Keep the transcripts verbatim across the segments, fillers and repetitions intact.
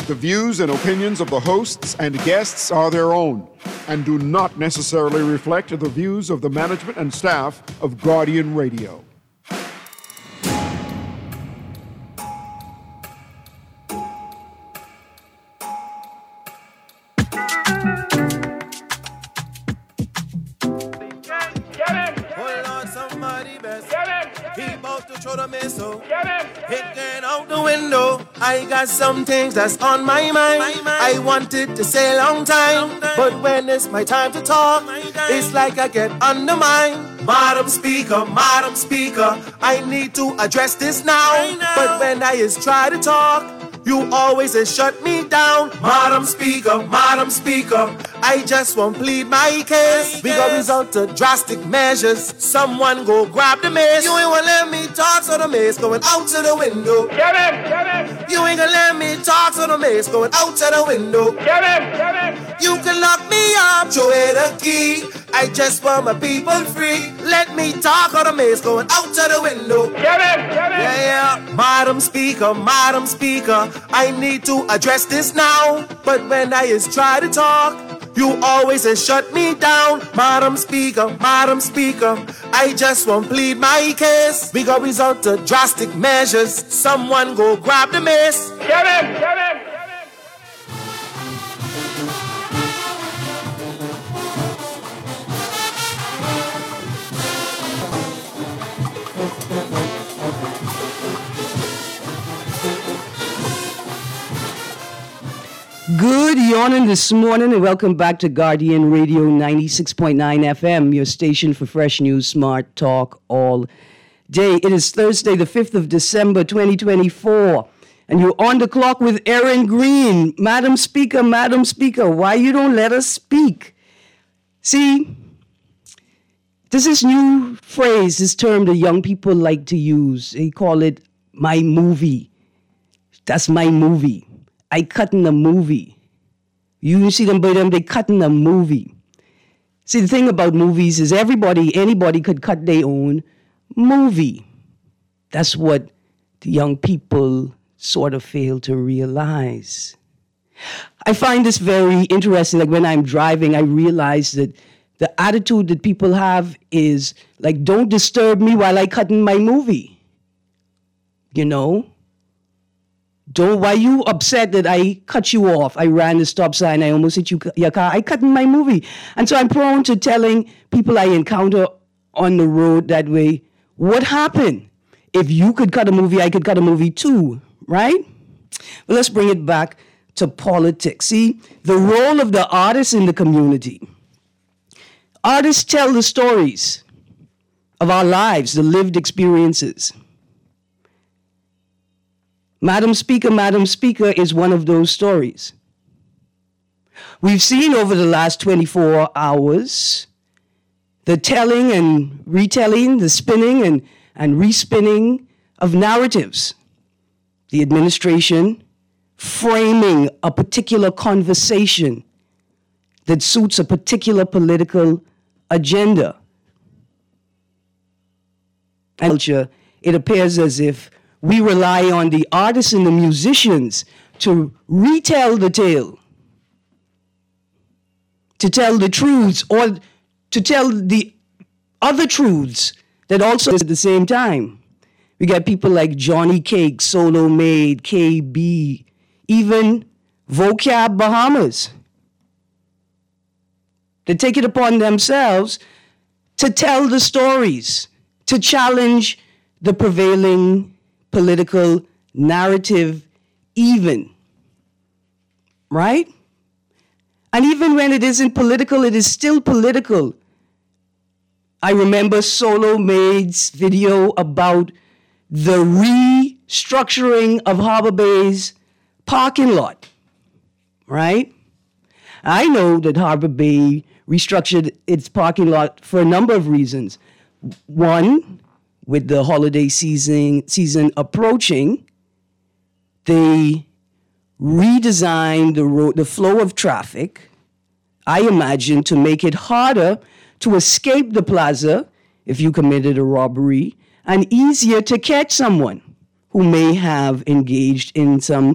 The views and opinions of the hosts and guests are their own and do not necessarily reflect the views of the management and staff of Guardian Radio. I got some things that's on my mind. my mind. I wanted to say a long time, long time. But when it's my time to talk, it's like I get undermined. Madam Speaker, Madam Speaker, I need to address this now. But when I is try to talk, you always is shut me down. Madam Speaker, Madam Speaker, I just won't plead my case. We got result to drastic measures. Someone go grab the mace. You ain't gonna let me talk, so the mace going out to the window. Get him, get him. You ain't gonna let me talk, so the mace going out to the window. Get him, get him. You can lock me up, throw away the key. I just want my people free. Let me talk, or the mace going out to the window. Get him, get him. Yeah, yeah. Madam Speaker, Madam Speaker, I need to address this now. But when I is try to talk, you always is shut me down. Madam Speaker, Madam Speaker, I just won't plead my case. We got result to drastic measures. Someone go grab the mace. Get him, get him. Good morning this morning and welcome back to Guardian Radio ninety-six point nine F M, your station for fresh news, smart talk all day. It is Thursday, the fifth of December, twenty twenty-four, and you're on the clock with Aaron Green. Madam Speaker, Madam Speaker, why you don't let us speak? See, this is new phrase, this term that young people like to use. They call it my movie. That's my movie. I cut in a movie. You see them, but them, they cut in a movie. See, the thing about movies is everybody, anybody could cut their own movie. That's what the young people sort of fail to realize. I find this very interesting. Like when I'm driving, I realize that the attitude that people have is like, don't disturb me while I cut in my movie. You know? Don't, why you upset that I cut you off? I ran the stop sign. I almost hit you, your car. I cut in my movie. And so I'm prone to telling people I encounter on the road that way, what happened? If you could cut a movie, I could cut a movie too, right? But let's bring it back to politics. See, the role of the artists in the community. Artists tell the stories of our lives, the lived experiences. Madam Speaker, Madam Speaker is one of those stories. We've seen over the last twenty-four hours the telling and retelling, the spinning and, and respinning of narratives. The administration framing a particular conversation that suits a particular political agenda. And culture, it appears as if we rely on the artists and the musicians to retell the tale, to tell the truths, or to tell the other truths that also at the same time. We got people like Johnny Cake, Solo Made, K B, even Vocab Bahamas. They take it upon themselves to tell the stories, to challenge the prevailing political narrative even, right? And even when it isn't political, it is still political. I remember Solo Made's video about the restructuring of Harbor Bay's parking lot, right? I know that Harbor Bay restructured its parking lot for a number of reasons. One, with the holiday season season approaching, they redesigned the road, the flow of traffic, I imagine, to make it harder to escape the plaza if you committed a robbery, and easier to catch someone who may have engaged in some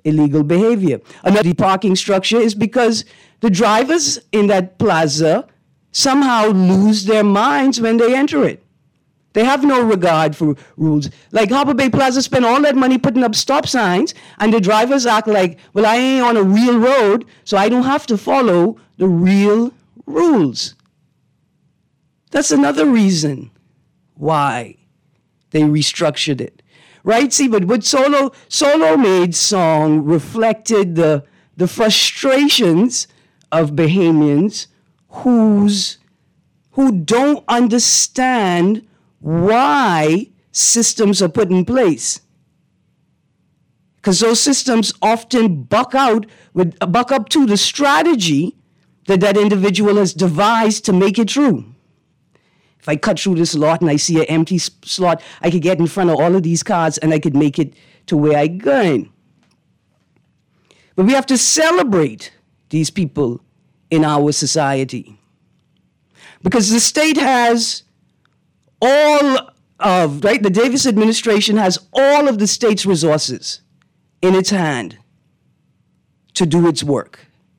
illegal behavior. Another parking structure is because the drivers in that plaza somehow lose their minds when they enter it. They have no regard for rules. Like Harbor Bay Plaza spent all that money putting up stop signs, and the drivers act like, well, I ain't on a real road, so I don't have to follow the real rules. That's another reason why they restructured it. Right? See, but what Solo, Solo Made's song reflected the, the frustrations of Bahamians who's, who don't understand why systems are put in place. Because those systems often buck out with buck up to the strategy that that individual has devised to make it true. If I cut through this lot and I see an empty slot, I could get in front of all of these cars and I could make it to where I'm going. But we have to celebrate these people in our society. Because the state has all of, right, the Davis administration has all of the state's resources in its hand to do its work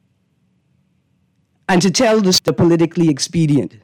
and to tell the, the politically expedient.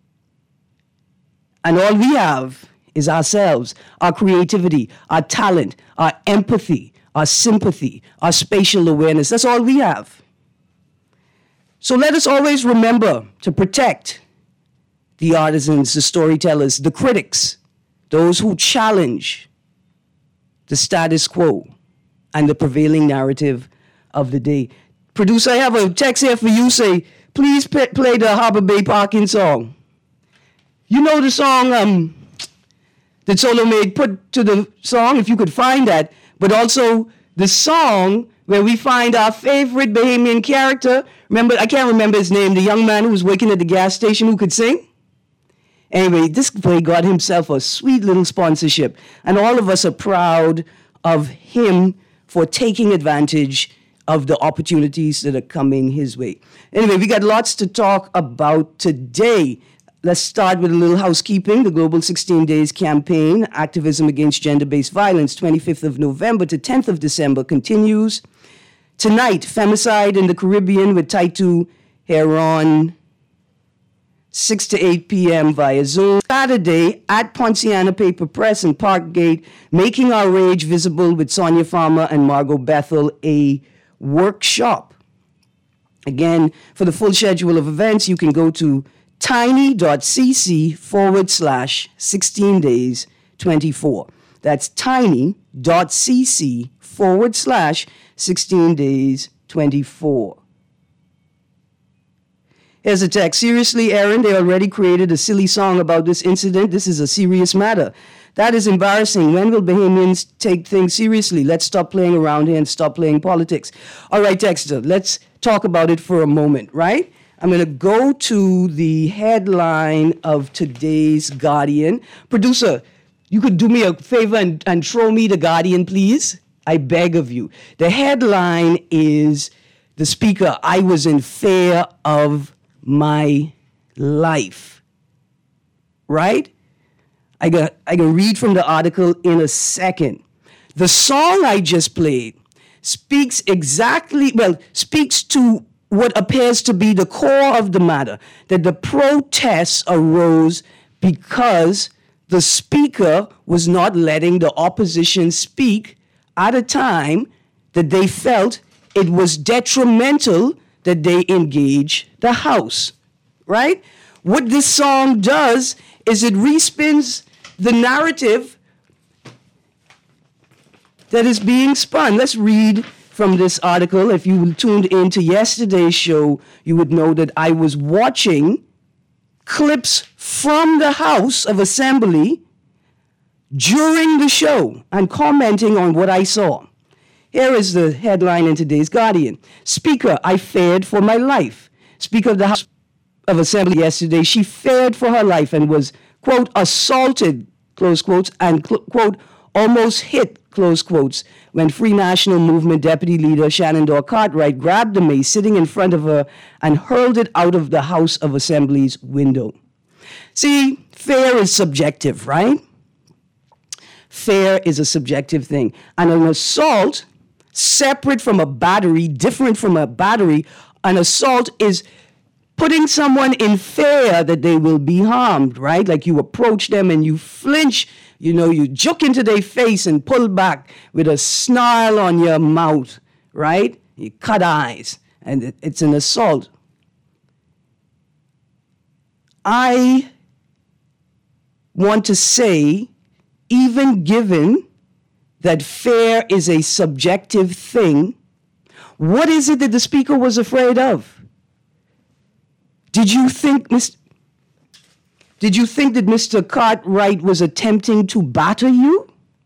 And all we have is ourselves, our creativity, our talent, our empathy, our sympathy, our spatial awareness. That's all we have. So let us always remember to protect the artisans, the storytellers, the critics, those who challenge the status quo and the prevailing narrative of the day. Producer, I have a text here for you. Say, please p- play the Harbor Bay Parking song. You know the song um, that Solo Made put to the song, if you could find that, but also the song where we find our favorite Bahamian character. Remember, I can't remember his name, the young man who was working at the gas station who could sing. Anyway, this boy got himself a sweet little sponsorship, and all of us are proud of him for taking advantage of the opportunities that are coming his way. Anyway, we got lots to talk about today. Let's start with a little housekeeping. The Global sixteen Days Campaign, Activism Against Gender-Based Violence, twenty-fifth of November to tenth of December, continues. Tonight, Femicide in the Caribbean with Taitu Heron, six to eight p.m. via Zoom. Saturday, at Ponciana Paper Press in Parkgate, Making Our Rage Visible with Sonia Farmer and Margot Bethel, a workshop. Again, for the full schedule of events, you can go to tiny.cc forward slash 16 days 24. That's tiny.cc forward slash 16 days 24. Here's a text. Seriously, Aaron, they already created a silly song about this incident. This is a serious matter. That is embarrassing. When will Bahamians take things seriously? Let's stop playing around here and stop playing politics. All right, Dexter, let's talk about it for a moment, right? I'm going to go to the headline of today's Guardian. Producer, you could do me a favor and, and throw me the Guardian, please? I beg of you. The headline is, the speaker, I was in fear of my life. Right? I got, I can read from the article in a second. The song I just played speaks exactly, well, speaks to what appears to be the core of the matter, that the protests arose because the speaker was not letting the opposition speak at a time that they felt it was detrimental that they engage the House, right? What this song does is it respins the narrative that is being spun. Let's read from this article. If you tuned into yesterday's show, you would know that I was watching clips from the House of Assembly during the show and commenting on what I saw. Here is the headline in today's Guardian. Speaker, I feared for my life. Speaker of the House of Assembly yesterday, she feared for her life and was, quote, assaulted, close quotes, and, quote, almost hit, close quotes, when Free National Movement Deputy Leader Shannon Dorr Cartwright grabbed the mace sitting in front of her and hurled it out of the House of Assembly's window. See, fear is subjective, right? Fear is a subjective thing. And an assault separate from a battery, different from a battery. An assault is putting someone in fear that they will be harmed, right? Like you approach them and you flinch, you know, you juke into their face and pull back with a snarl on your mouth, right? You cut eyes, and it, it's an assault. I want to say, even given that fear is a subjective thing, what is it that the speaker was afraid of? Did you think, Mister Did you think that Mister Cartwright was attempting to batter you?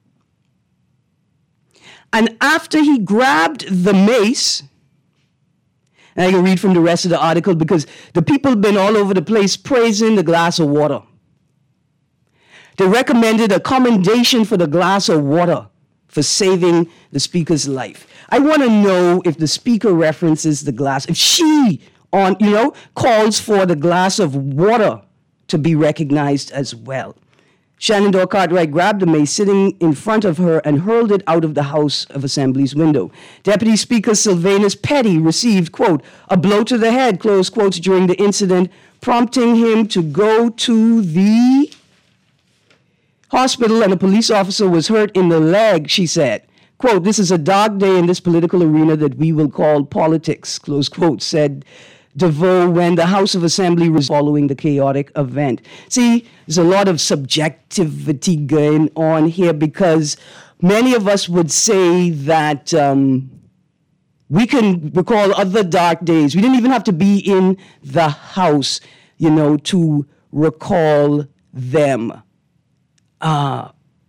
And after he grabbed the mace, and I can read from the rest of the article because the people have been all over the place praising the glass of water. They recommended a commendation for the glass of water for saving the speaker's life. I want to know if the speaker references the glass, if she on, you know, calls for the glass of water to be recognized as well. Shenandoah Cartwright grabbed the mace sitting in front of her and hurled it out of the House of Assembly's window. Deputy Speaker Sylvanus Petty received, quote, a blow to the head, close quotes, during the incident, prompting him to go to the hospital, and a police officer was hurt in the leg, she said. Quote, this is a dark day in this political arena that we will call politics, close quote, said DeVoe when the House of Assembly was following the chaotic event. See, there's a lot of subjectivity going on here because many of us would say that um, we can recall other dark days. We didn't even have to be in the house, you know, to recall them. Uh,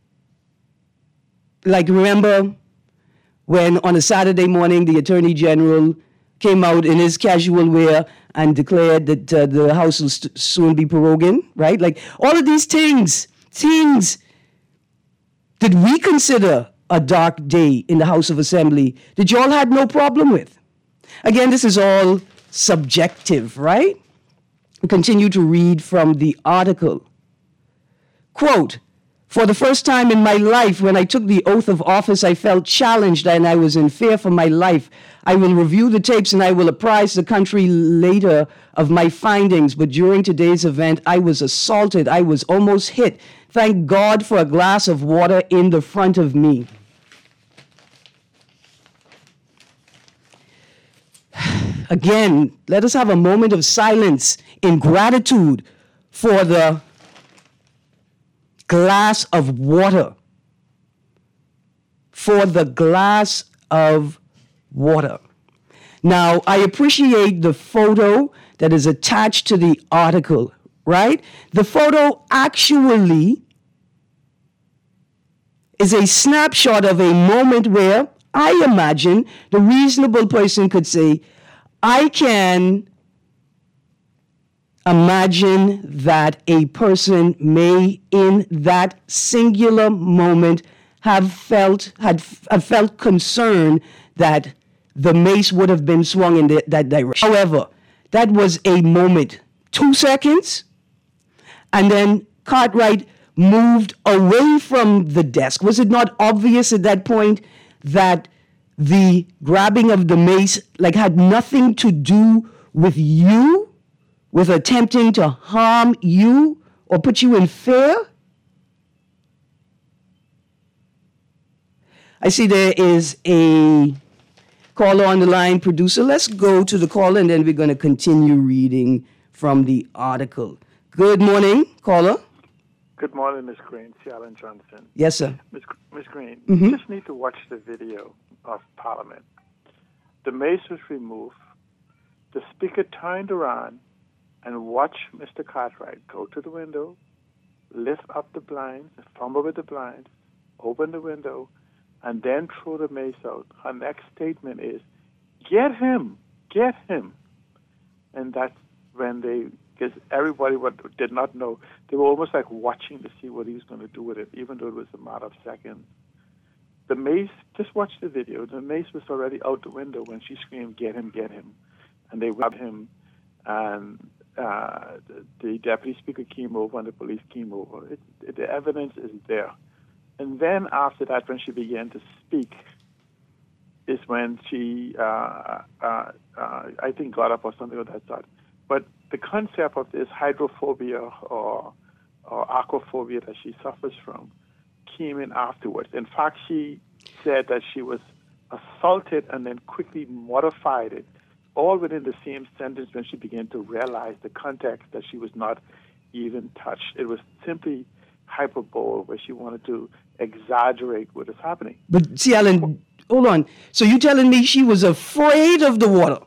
like, remember when on a Saturday morning the Attorney General came out in his casual wear and declared that uh, the House will st- soon be proroguing, right? Like, all of these things, things that we consider a dark day in the House of Assembly that y'all had no problem with. Again, this is all subjective, right? We continue to read from the article. Quote, for the first time in my life, when I took the oath of office, I felt challenged and I was in fear for my life. I will review the tapes and I will apprise the country later of my findings. But during today's event, I was assaulted. I was almost hit. Thank God for a glass of water in the front of me. Again, let us have a moment of silence in gratitude for the glass of water. For the glass of water. Now, I appreciate the photo that is attached to the article, right? The photo actually is a snapshot of a moment where I imagine the reasonable person could say, I can imagine that a person may, in that singular moment, have felt had have felt concern that the mace would have been swung in the, that direction. However, that was a moment, two seconds, and then Cartwright moved away from the desk. Was it not obvious at that point that the grabbing of the mace like had nothing to do with you, with attempting to harm you or put you in fear? I see there is a caller on the line. Producer, let's go to the caller and then we're going to continue reading from the article. Good morning, caller. Good morning, Miz Green. C. Allen Johnson. Yes, sir. Miz Miz Green, Mm-hmm. you just need to watch the video of Parliament. The mace was removed. The speaker turned around and watched Mister Cartwright go to the window, lift up the blinds, fumble with the blinds, open the window, and then throw the mace out. Her next statement is, get him, get him. And that's when they, because everybody what did not know, they were almost like watching to see what he was going to do with it, even though it was a matter of seconds. The mace, just watch the video, the mace was already out the window when she screamed, get him, get him. And they grabbed him, and uh, the, the deputy speaker came over and the police came over. It, it, the evidence is there. And then after that, when she began to speak, is when she, uh, uh, uh, I think, got up or something of that sort. But the concept of this hydrophobia or, or aquaphobia that she suffers from came in afterwards. In fact, she said that she was assaulted and then quickly modified it, all within the same sentence when she began to realize the context that she was not even touched. It was simply hyperbole where she wanted to exaggerate what is happening. But see, Alan, hold on. So you're telling me she was afraid of the water?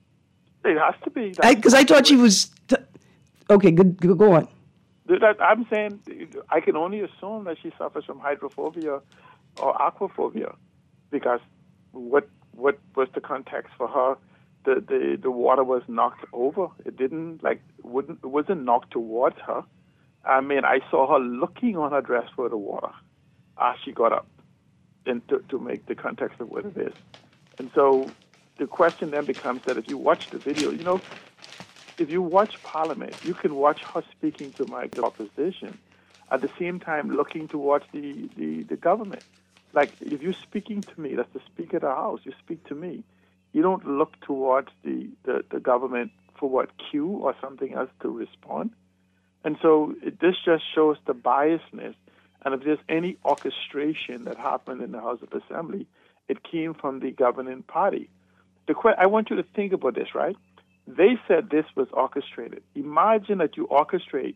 It has to be. Because I, I thought she was... T- okay, good, good, go on. That, I'm saying I can only assume that she suffers from hydrophobia or aquaphobia, because what what was the context for her? The, the the water was knocked over. It didn't like wouldn't it wasn't knocked towards her. I mean, I saw her looking on her dress for the water as she got up, and to, to make the context of what it is. And so the question then becomes that if you watch the video, you know, if you watch Parliament, you can watch her speaking to my opposition at the same time looking towards the, the, the government. Like, if you're speaking to me, that's the Speaker of the House, you speak to me. You don't look towards the, the, the government for what, cue or something else to respond. And so it, this just shows the biasness. And if there's any orchestration that happened in the House of Assembly, it came from the governing party. The que- I want you to think about this, right? They said this was orchestrated. Imagine that you orchestrate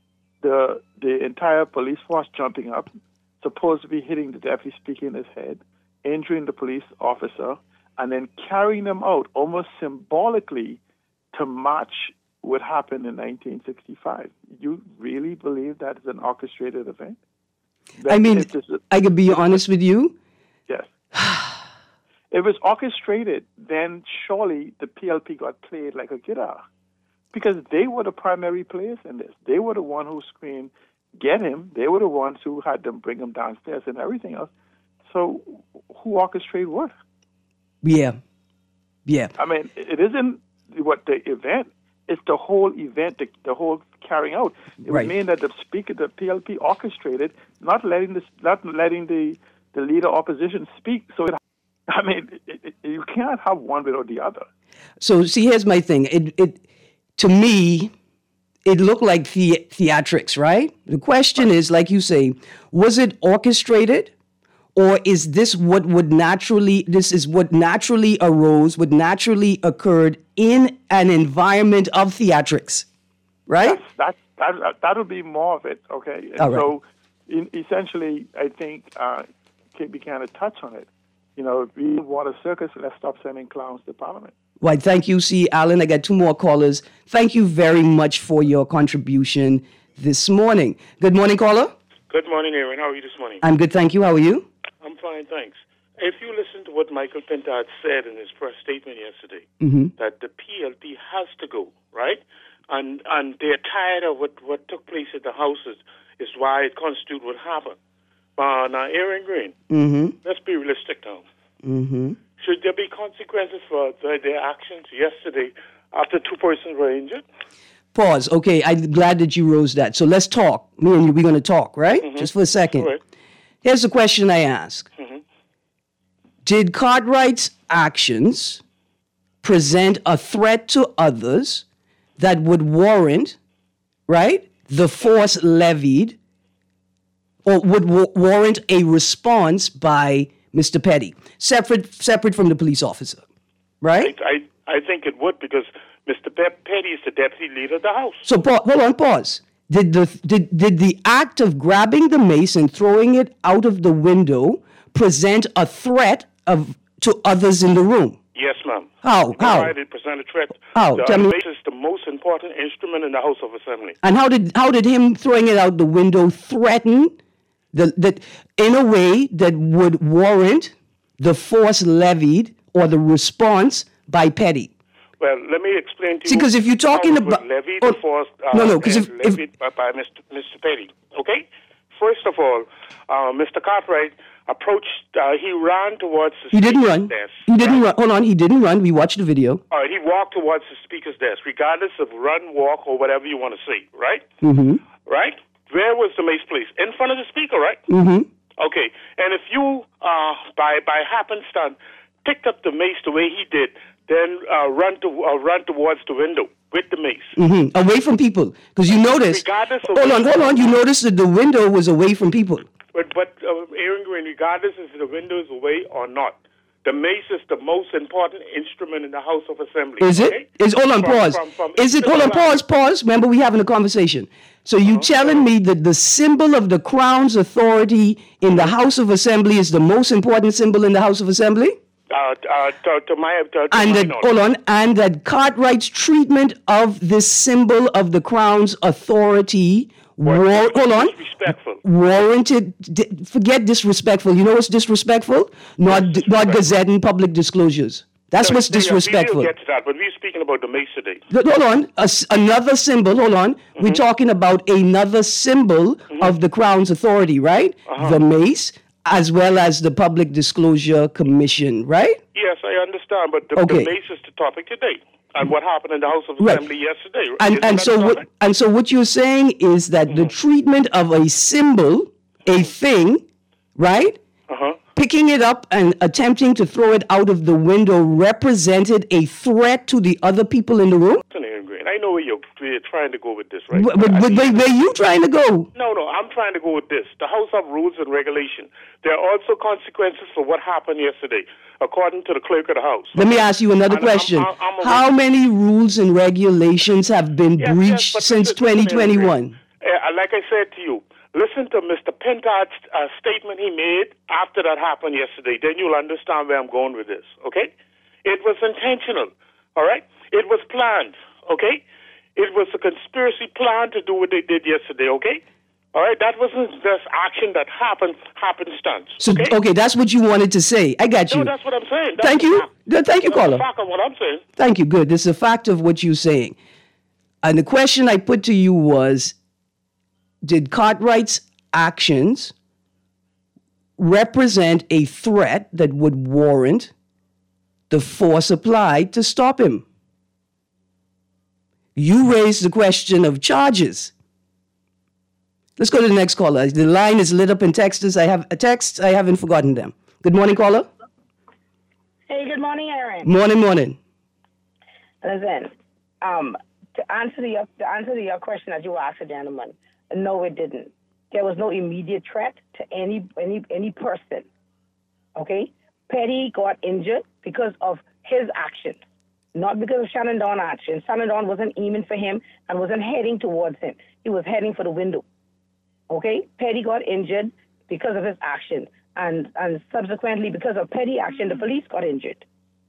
the the entire police force jumping up, supposed to be hitting the deputy speaker in his head, injuring the police officer, and then carrying them out almost symbolically to match what happened in nineteen sixty-five. You really believe that is an orchestrated event? That I mean, a, I could be honest with you. Yes. If it was orchestrated, then surely the P L P got played like a guitar, because they were the primary players in this. They were the one who screamed, "Get him!" They were the ones who had them bring him downstairs and everything else. So, who orchestrated what? Yeah, yeah. I mean, it isn't what the event; it's the whole event, the, the whole carrying out. It Right. would mean that the speaker, the P L P, orchestrated, not letting the not letting the the leader opposition speak. So, it, I mean, it, it, you can't have one without the other. So, see, here's my thing. It, it, to me, it looked like the- theatrics, right? The question is, like you say, was it orchestrated, or is this what would naturally? This is what naturally arose, what naturally occurred in an environment of theatrics, right? That's, that that that would be more of it, okay? And All right. so, in, essentially, I think uh, can we kind of touch on it. You know, if we want a circus, let's stop sending clowns to Parliament. Why, thank you, see, Alan. I got two more callers. Thank you very much for your contribution this morning. Good morning, caller. Good morning, Aaron. How are you this morning? I'm good, thank you. How are you? I'm fine, thanks. If you listen to what Michael Pintard said in his press statement yesterday, Mm-hmm. that the P L P has to go, right? And and they're tired of what, what took place at the houses is why it constitutes what happened. Uh, now, Aaron Green, Mm-hmm. let's be realistic now. Mm-hmm. Should there be consequences for their, their actions yesterday after two persons were injured? Pause. Okay, I'm glad that you rose that. So let's talk. Me and you, we're going to talk, right? Mm-hmm. Just for a second. All right. Here's the question I ask. Mm-hmm. Did Cartwright's actions present a threat to others that would warrant, right, the force levied, or would wa- warrant a response by Mister Petty, separate separate from the police officer, right? I, I, I think it would, because Mister Pe- Petty is the deputy leader of the House. So pa- hold on, pause. Did the did did the act of grabbing the mace and throwing it out of the window present a threat of to others in the room? Yes, ma'am. How? You're How? right, it presented a threat. How? The Tell me. mace is the most important instrument in the House of Assembly. And how did how did him throwing it out the window threaten the that in a way that would warrant the force levied or the response by Petty? Well, let me explain to See, you. 'cause if you're talking how it was about- levied oh, the force, uh, no, no, 'cause if- and if- levied by, by Mister Mister Petty. Okay. First of all, uh, Mister Cartwright approached. Uh, he ran towards the He didn't speaker's run. desk. He didn't right? run. Hold on, he didn't run. We watched the video. All right, he walked towards the speaker's desk, regardless of run, walk, or whatever you want to say. Right. Mm-hmm. Right. Where was the mace placed? In front of the speaker. Right. Mm-hmm. Okay, and if you, uh, by by happenstance, picked up the mace the way he did, then uh, run to uh, run towards the window with the mace. Mm-hmm. Away from people. Because you notice, Regardless of hold on, hold on, you notice that the window was away from people. But, but uh, Aaron Green, regardless if the window is away or not, the mace is the most important instrument in the House of Assembly. Is it? Okay? Is hold on, From- pause. from- from Is it? Hold on, Islam. pause, pause. Remember, we having a conversation. So you telling me that the symbol of the Crown's authority in the House of Assembly is the most important symbol in the House of Assembly? Uh, uh, to, to my, to, to And my that, knowledge. hold on, and that Cartwright's treatment of this symbol of the Crown's authority, war, hold on, Disrespectful. warranted, di- forget disrespectful. You know what's disrespectful? Not, not gazetting public disclosures. That's what's Yeah, disrespectful. We will get to that, but we're speaking about the mace today. Th- Hold on, a s another symbol, hold on. We're talking about another symbol of the Crown's authority, right? The mace, as well as the Public Disclosure Commission, right? Yes, I understand, but the, Okay. the mace is the topic today. And what happened in the House of Right. Assembly yesterday. And Isn't and that so the what topic? and so what you're saying is that the treatment of a symbol, a thing, right? Uh-huh. Picking it up and attempting to throw it out of the window represented a threat to the other people in the room? Listen, Aaron Green, I know where you're, where you're trying to go with this, right? But, but, I- but where, where you trying to go? No, no, I'm trying to go with this. The House of Rules and Regulation. There are also consequences for what happened yesterday, according to the clerk of the House. Let me ask you another And I'm- question. I'm- I'm a- How many rules and regulations have been Yes, yes, breached but since listen, listen, twenty twenty-one? Uh, like I said to you, listen to Mister Pintard's uh, statement he made after that happened yesterday. Then you'll understand where I'm going with this, okay? It was intentional, all right? It was planned, okay? It was a conspiracy plan to do what they did yesterday, okay? All right? That wasn't just action that happened, happenstance, So, okay? okay, that's what you wanted to say. I got No, you. that's what I'm saying. That's Thank the you. fact. Good, thank you, That's caller. the fact of what I'm saying. Thank you. Good. This is a fact of what you're saying. And the question I put to you was, did Cartwright's actions represent a threat that would warrant the force applied to stop him? You raised the question of charges. Let's go to the next caller. The line is lit up in Texas. I have a text. I haven't forgotten them. Good morning, caller. Hey, good morning, Aaron. Morning, morning. Listen, um, to answer the to answer the, your question that you asked the gentleman, no, it didn't. There was no immediate threat to any any any person. Okay, Petty got injured because of his actions, not because of Shannon Dawn's actions. Shannon Dawn wasn't aiming for him and wasn't heading towards him. He was heading for the window. Okay, Petty got injured because of his action, and and subsequently because of Petty action, the police got injured.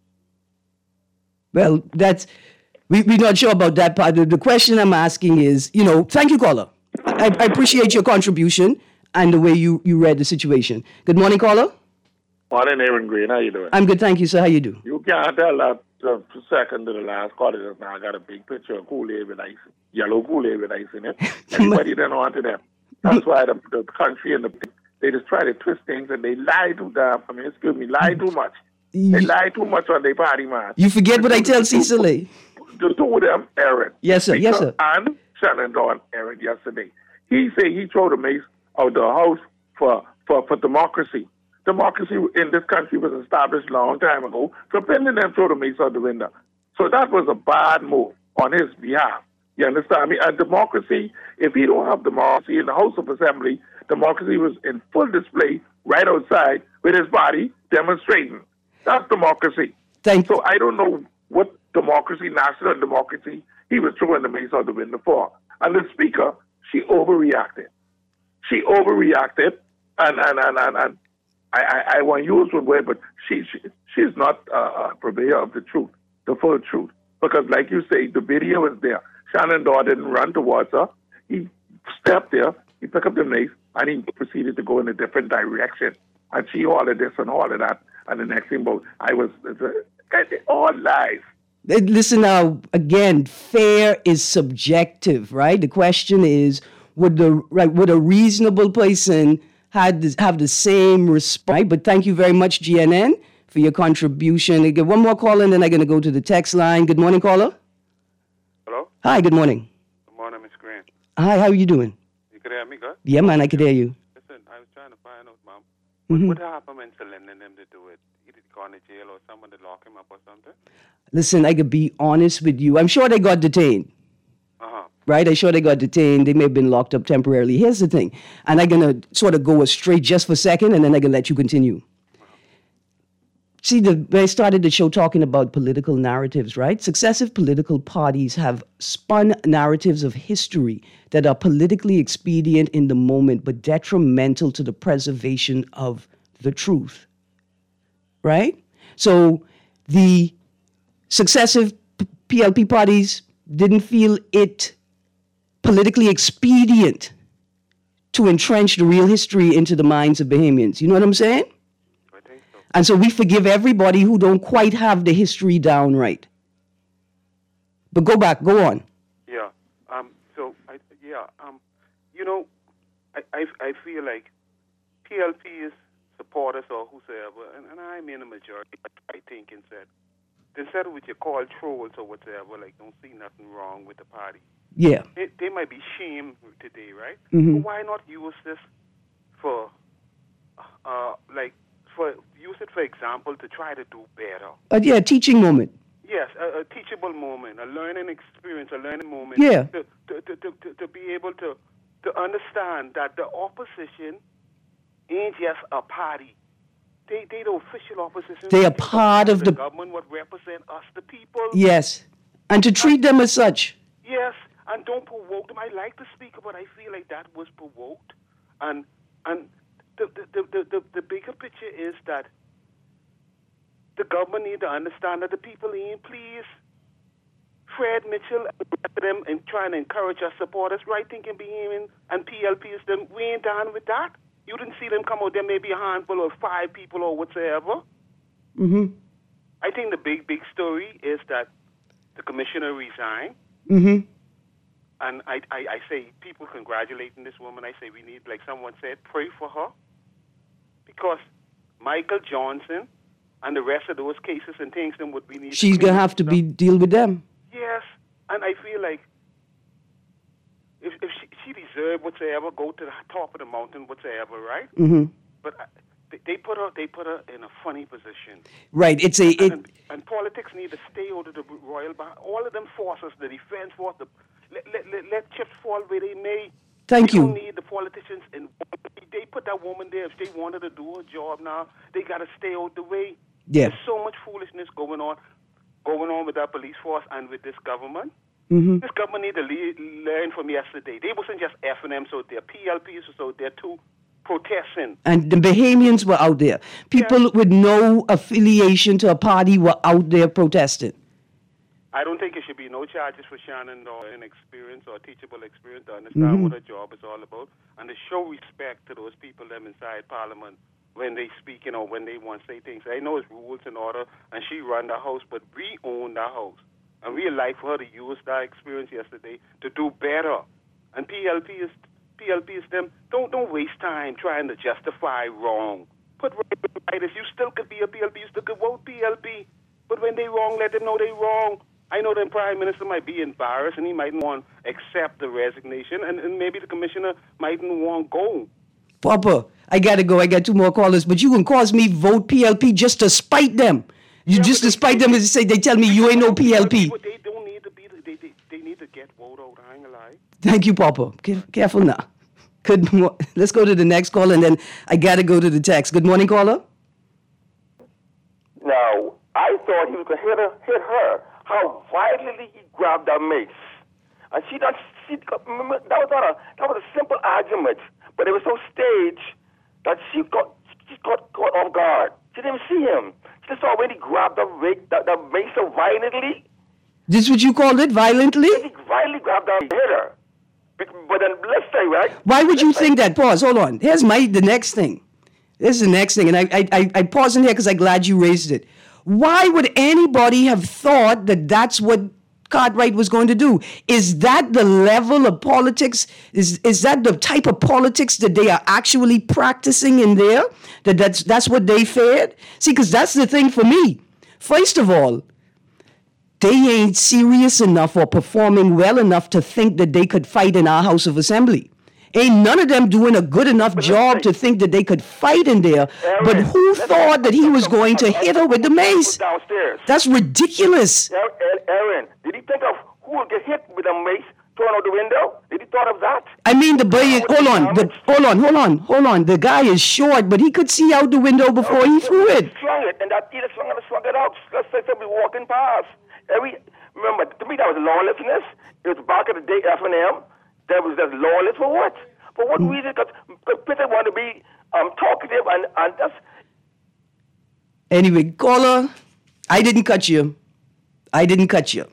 Well, that's we, we're not sure about that part. The, the question I'm asking is, you know, thank you, caller. I, I appreciate your contribution and the way you, you read the situation. Good morning, caller. Morning, Aaron Green. How you doing? I'm good, thank you, sir. How you do? You can't tell that uh, second to the last caller just now. I got a big picture of Kool-Aid with ice, yellow Kool-Aid with ice in it. Everybody didn't want to them. That's why the, the country and the they just try to twist things and they lie too damn. I mean, excuse me, lie too much. They You, lie too much on their party, man. you forget what I tell Cecily. The two of them, Aaron. Yes, sir. Yes, sir. And Shannon Dawn, Aaron, yesterday. He said he threw the mace out the house for, for, for democracy. Democracy in this country was established a long time ago. So Pendleton them threw the mace out the window. So that was a bad move on his behalf. You understand me? And democracy, if he don't have democracy in the House of Assembly, democracy was in full display right outside with his body demonstrating. That's democracy. Thank So I don't know what democracy, national democracy, he was throwing the mace out the window for. And the speaker, she overreacted. She overreacted, and and and and, and I, I I want to use one word, but she, she she's not uh, a purveyor of the truth, the full truth, because like you say, the video is there. Shannon Dawn didn't run towards her. He stepped there, he picked up the mace, and he proceeded to go in a different direction. And she all of this and all of that. And the next thing about, I was, all lies. Eh, Listen now, again, fair is subjective, right? The question is, would the right would a reasonable person had this, have the same response? Right? But thank you very much, G N N, for your contribution. I get one more call, and then I'm going to go to the text line. Good morning, caller. Hello? Hi, good morning. Good morning, Miss Green. Hi, how are you doing? You could hear me, good? Yeah, man, I could hear you. Listen, I was trying to find out, Mom. Mhm. What happened when Celine and them did do it? He did gone to jail or someone to lock him up or something? Listen, I could be honest with you. I'm sure they got detained. Uh-huh. Right? I'm sure they got detained. They may have been locked up temporarily. Here's the thing. And I'm going to sort of go straight just for a second, and then I'm going to let you continue. See, the, I started the show talking about political narratives, right? Successive political parties have spun narratives of history that are politically expedient in the moment, but detrimental to the preservation of the truth, right? So the successive P L P parties didn't feel it politically expedient to entrench the real history into the minds of Bahamians. You know what I'm saying? And so we forgive everybody who don't quite have the history down right. But go back, go on. Yeah. Um. So I. Yeah. Um. You know, I. I, I feel like P L P's supporters or whosoever, and, and I'm in the majority. I think instead, instead of what you call trolls or whatever, like don't see nothing wrong with the party. Yeah. They, they might be shamed today, right? Mm-hmm. But why not use this for, uh, like. For, use it for example to try to do better. Uh, yeah, teaching moment. Yes, a, a teachable moment, a learning experience, a learning moment. Yeah. To, to, to, to, to be able to, to understand that the opposition ain't just a party. They they the official opposition. They are part of the, the government, what represent us, the people. Yes, and to treat them as such. Yes, and don't provoke them. I like the speaker, but I feel like that was provoked, and and. The, the, the, the, the bigger picture is that the government need to understand that the people ain't pleased. Fred Mitchell and them and trying to encourage us supporters, right thinking behaving and P L Ps them, we ain't down with that. You didn't see them come out there, maybe a handful or five people or whatsoever. Mm-hmm. I think the big, big story is that the commissioner resigned. Mm-hmm. And I, I, I say, people congratulating this woman, I say we need, like someone said, pray for her. Because Michael Johnson and the rest of those cases and things, then what we need. She's going to have to be deal with them. Yes. And I feel like if, if she, she deserved whatsoever, go to the top of the mountain, whatsoever, right? Mm-hmm. But I, they, they put her they put her in a funny position. Right. It's a... It, and, and politics need to stay out of the royal... All of them forces, the defense force, the... Let, let, let, let chips fall where they may. Thank we you. don't need the politicians in. They put that woman there. If they wanted to do her job now, they got to stay out the way. Yeah. There's so much foolishness going on, going on with our police force and with this government. Mm-hmm. This government need to le- learn from yesterday. They wasn't just F and M's out there. P L Ps was out there too, protesting. And the Bahamians were out there. People yeah. with no affiliation to a party were out there protesting. I don't think it should be no charges for Shannon or an experience or teachable experience to understand mm-hmm. what her job is all about and to show respect to those people them inside Parliament when they speak, you know, when they want to say things. I know it's rules and order, and she run the house, but we own the house. And we like for her to use that experience yesterday to do better. And P L P is P L P is them. Don't don't waste time trying to justify wrong. Put right as you still could be a P L P, you still could vote P L P. But when they wrong, let them know they wrong. I know the Prime Minister might be embarrassed and he might want to accept the resignation, and, and maybe the Commissioner mightn't want to go. Papa, I got to go. I got two more callers, but you can cause me vote P L P just to spite them. You yeah, just to they, spite they, them and say they tell me you ain't no P L P. But they don't need to be. They they, they need to get vote out. I ain't gonna lie. Thank you, Papa. Careful now. Good. Mo- Let's go to the next call, and then I got to go to the text. Good morning, caller. Now, I thought he was gonna hit her. Hit her. How violently he grabbed her mace, and she done. She remember, that was not a that was a simple argument, but it was so staged that she got she got caught off guard. She didn't see him. She just saw when he grabbed the the, the mace so violently. This what you called it, violently? He violently grabbed her, hit her. But then let's say, right? Why would let's you say, think that? Pause. Hold on. Here's my the next thing. This is the next thing, and I I I, I pause in here because I'm glad you raised it. Why would anybody have thought that that's what Cartwright was going to do? Is that the level of politics? Is is that the type of politics that they are actually practicing in there? That that's that's what they feared? See, because that's the thing for me. First of all, they ain't serious enough or performing well enough to think that they could fight in our House of Assembly. Ain't none of them doing a good enough job to think that they could fight in there. Aaron, but who thought that he was going to Aaron, hit her with the mace? Downstairs. That's ridiculous. Aaron, did he think of who will get hit with a mace thrown out the window? Did he thought of that? I mean, the boy, hold on, the, hold on, hold on, hold on. The guy is short, but he could see out the window before he threw it. He slung it, and that either slung it or slung it out. Let's say somebody walking past. Every, remember, to me, that was lawlessness. It was back in the day, F and M. That was just lawless for what? For what mm. reason? Because people want to be um, talkative and, and that's... Anyway, caller, I didn't cut you. I didn't cut you.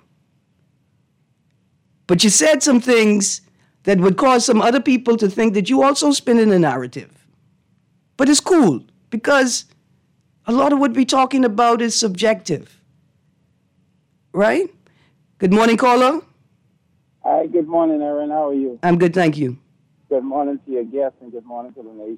But you said some things that would cause some other people to think that you also spinning a narrative. But it's cool, because a lot of what we're talking about is subjective. Right? Good morning, caller. Hi, good morning, Aaron. How are you? I'm good, thank you. Good morning to your guests and good morning to the nation.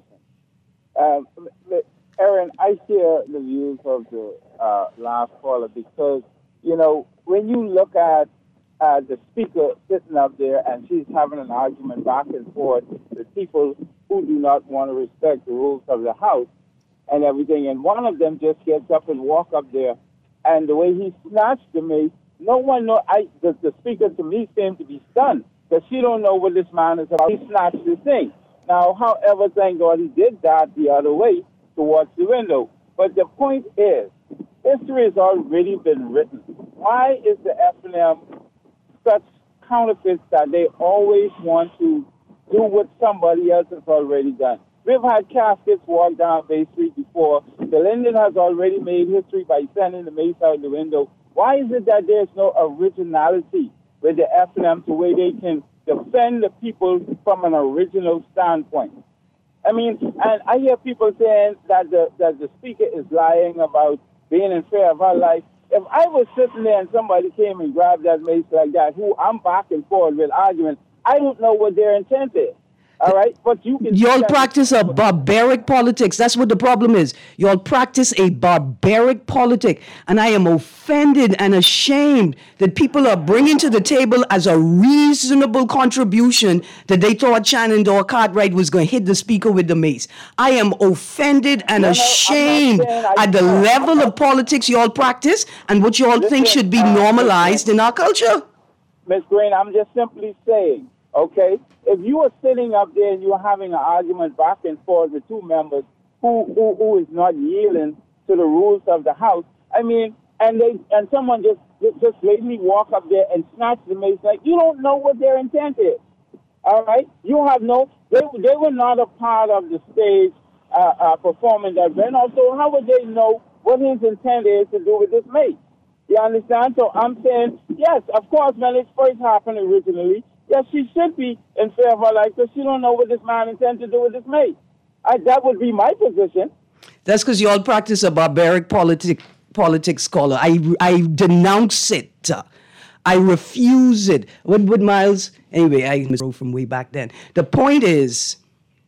Um, Aaron, I share the views of the uh, last caller because, you know, when you look at uh, the speaker sitting up there and she's having an argument back and forth with people who do not want to respect the rules of the House and everything, and one of them just gets up and walk up there, and the way he snatched the mace, no one know. I the, the speaker to me seemed to be stunned because she don't know what this man is about. He snatched the thing. Now, however, thank God he did that the other way towards the window. But the point is, history has already been written. Why is the F and M such counterfeits that they always want to do what somebody else has already done? We've had caskets walk down Bay Street before. The Linden has already made history by sending the mace out the window. Why is it that there's no originality with the F and M to where they can defend the people from an original standpoint? I mean, and I hear people saying that the that the speaker is lying about being in fear of her life. If I was sitting there and somebody came and grabbed that mace like that, who I'm back and forth with arguing, I don't know what their intent is. All right, but you can. Y'all practice a barbaric politics. That's what the problem is. Y'all practice a barbaric politic, and I am offended and ashamed that people are bringing to the table as a reasonable contribution that they thought Shenandoah Cartwright was going to hit the speaker with the mace. I am offended and no, ashamed no, at the level of politics y'all practice and what y'all Listen, think should be uh, normalized in our culture. Miz Green, I'm just simply saying, okay, if you are sitting up there and you're having an argument back and forth with two members who, who, who is not yielding to the rules of the House, I mean, and they and someone just just blatantly walk up there and snatch the mace, like, you don't know what their intent is. All right? You have no, they, they were not a part of the stage uh, uh, performance that went on, so how would they know what his intent is to do with this mace? You understand? So I'm saying, yes, of course, when it first happened originally, yes, she should be in fear of her life because she don't know what this man intends to do with this mace. I, that would be my position. That's because you all practice a barbaric politic, politics, scholar. I, I denounce it. I refuse it. What would Miles? Anyway, I missed from way back then. The point is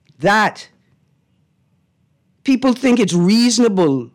that people think it's reasonable,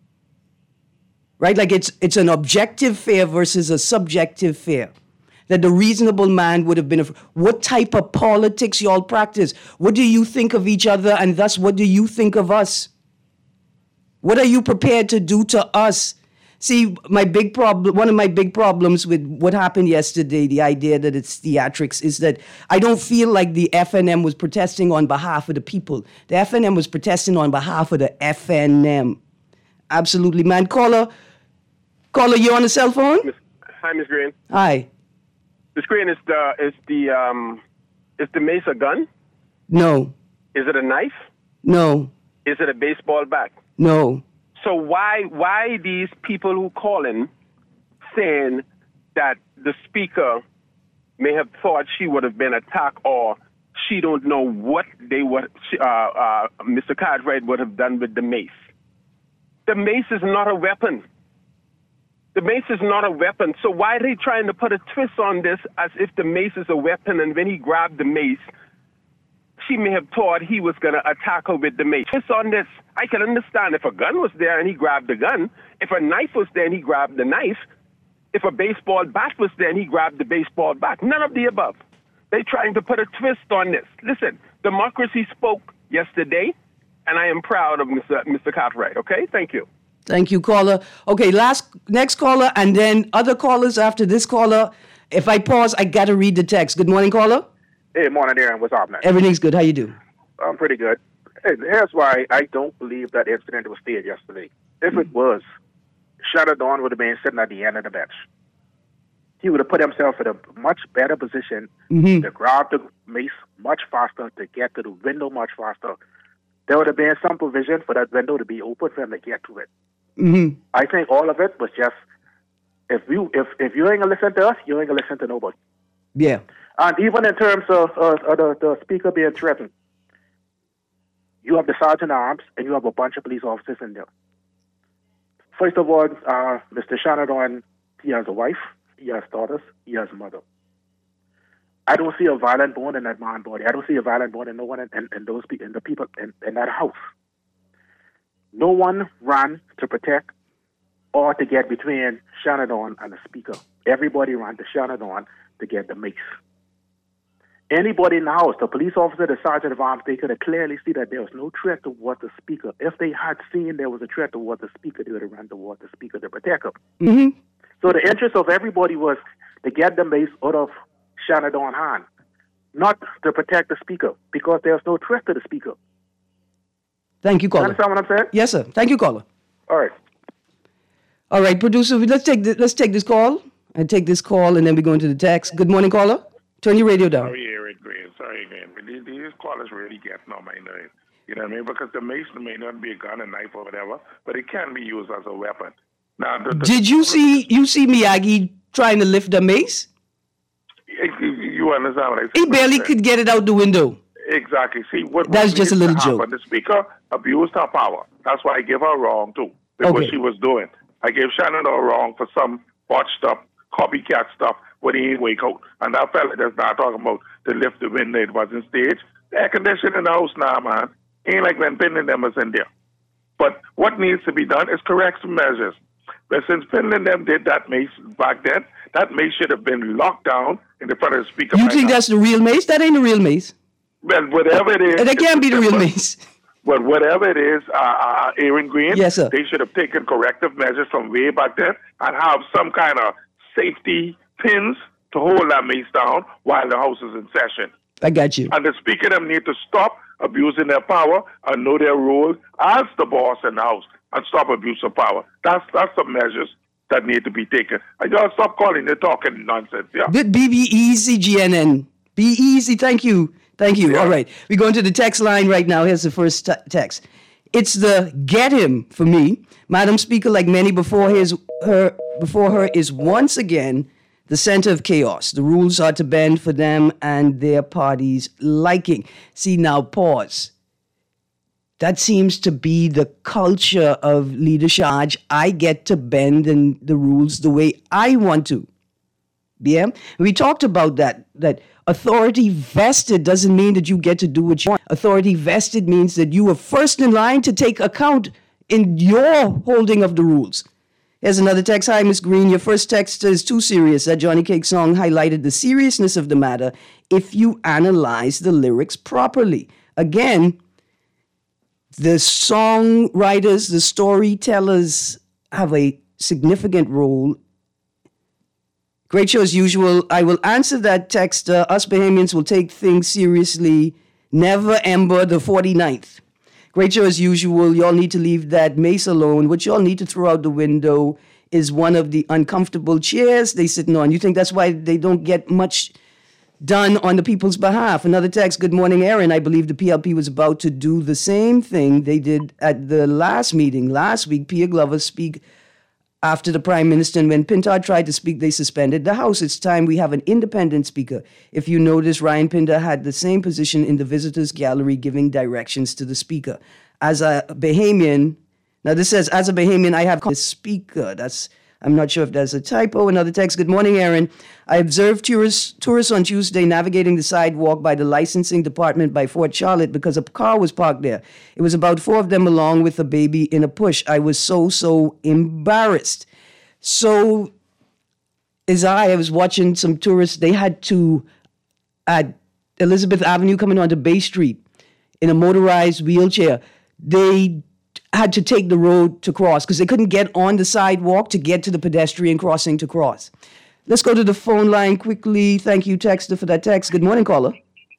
right? Like it's it's an objective fear versus a subjective fear. That the reasonable man would have been. What type of politics y'all practice? What do you think of each other, and thus what do you think of us? What are you prepared to do to us? See, my big problem. One of my big problems with what happened yesterday, the idea that it's theatrics, is that I don't feel like the F N M was protesting on behalf of the people. The F N M was protesting on behalf of the F N M. Absolutely, man. Caller, caller, you on the cell phone? Hi, Miz Green. Hi. The screen is the is the um is the mace a gun? No. Is it a knife? No. Is it a baseball bat? No. So why why these people who call in saying that the speaker may have thought she would have been attacked or she don't know what they would uh, uh, Mister Cartwright would have done with the mace? The mace is not a weapon. The mace is not a weapon, so why are they trying to put a twist on this as if the mace is a weapon, and when he grabbed the mace, she may have thought he was going to attack her with the mace. Twist on this, I can understand if a gun was there and he grabbed the gun, if a knife was there and he grabbed the knife, if a baseball bat was there and he grabbed the baseball bat. None of the above. They're trying to put a twist on this. Listen, democracy spoke yesterday, and I am proud of Mister Mister Cartwright, okay? Thank you. Thank you, caller. Okay, last next caller, and then other callers after this caller. If I pause, I got to read the text. Good morning, caller. Hey, morning, Aaron. What's up, man? Everything's good. How you do? I'm pretty good. Hey, here's why I don't believe that incident was staged yesterday. If it was, Shannon Dawn would have been sitting at the end of the bench. He would have put himself in a much better position mm-hmm. to grab the mace much faster, to get to the window much faster. There would have been some provision for that window to be open for him to get to it. Mm-hmm. I think all of it was just, if you if, if you ain't going to listen to us, you ain't going to listen to nobody. Yeah. And even in terms of, uh, of the, the speaker being threatened, you have the sergeant at arms and you have a bunch of police officers in there. First of all, uh, Mister Shannon, he has a wife, he has daughters, he has a mother. I don't see a violent bone in that man's body. I don't see a violent bone in no one in, in, in those in the people in, in that house. No one ran to protect or to get between Shannon and the speaker. Everybody ran to Shannon to get the mace. Anybody in the house, the police officer, the sergeant of arms, they could have clearly seen that there was no threat towards the speaker. If they had seen there was a threat towards the speaker, they would have run towards the speaker to protect him. Mm-hmm. So the interest of everybody was to get the mace out of Shannon hand, not to protect the speaker, because there's no threat to the speaker. Thank you, caller. You understand what I'm saying? Yes, sir. Thank you, caller. All right. All right, producer, let's take the, let's take this call. I take this call, and then we go into the text. Good morning, caller. Turn your radio down. Sorry, Eric Green. Sorry again. But these, these callers really getting on my nerves. You know what I mean? Because the mace may not be a gun, a knife, or whatever, but it can be used as a weapon. Now, the, the, did you see you see Miyagi trying to lift the mace? You understand what I said? He barely could get it out the window. Exactly. See, what that's what just a little joke. But the speaker abused her power. That's why I give her wrong too. With okay. what she was doing. I gave Shannon wrong for some botched up, copycat stuff when he ain't wake out. And that fella that's not talking about to lift the window, it wasn't staged. The air conditioning in the house now, man. Ain't like when Penn them was in there. But what needs to be done is correct some measures. But since Penn and them did that mace back then, that mace should have been locked down in the front of the speaker. You think now. That's the real mace? That ain't the real mace. Well, whatever it is. That can't be the real mace. But whatever it is, uh, uh, Aaron Green, yes, sir. They should have taken corrective measures from way back then and have some kind of safety pins to hold that mace down while the house is in session. I got you. And the speaker them need to stop abusing their power and know their role as the boss in the house and stop abusing power. That's that's the measures that need to be taken. And y'all stop calling and talking nonsense. Yeah. But be, be easy, G N N. Be easy. Thank you. Thank you. Yeah. All right. We're going to the text line right now. Here's the first t- text. It's the get him for me. Madam Speaker, like many before his, her, before her, is once again the center of chaos. The rules are to bend for them and their party's liking. See, now pause. That seems to be the culture of leadership. I get to bend in the rules the way I want to. Yeah? We talked about that, that authority vested doesn't mean that you get to do what you want. Authority vested means that you are first in line to take account in your holding of the rules. Here's another text. Hi, Miss Green. Your first text is too serious. That Johnny Cake song highlighted the seriousness of the matter if you analyze the lyrics properly. Again, the songwriters, the storytellers have a significant role. Great show as usual. I will answer that text. Uh, us Bahamians will take things seriously. Never ember the forty-ninth. Great show as usual. Y'all need to leave that mace alone. What y'all need to throw out the window is one of the uncomfortable chairs they sitting on. You think that's why they don't get much done on the people's behalf? Another text. Good morning, Aaron. I believe the P L P was about to do the same thing they did at the last meeting. Last week, Pierre Glover speak after the Prime Minister, and when Pintar tried to speak, they suspended the House. It's time we have an independent speaker. If you notice, Ryan Pintar had the same position in the visitors' gallery, giving directions to the speaker. As a Bahamian, now this says, as a Bahamian, I have the speaker. That's, I'm not sure if that's a typo. Another text. Good morning, Aaron. I observed tourists, tourists on Tuesday navigating the sidewalk by the licensing department by Fort Charlotte because a car was parked there. It was about four of them along with a baby in a push. I was so, so embarrassed. So as I, I was watching some tourists, they had to at Elizabeth Avenue coming onto Bay Street in a motorized wheelchair. They had to take the road to cross because they couldn't get on the sidewalk to get to the pedestrian crossing to cross. Let's go to the phone line quickly. Thank you, Texter, for that text. Good morning, caller.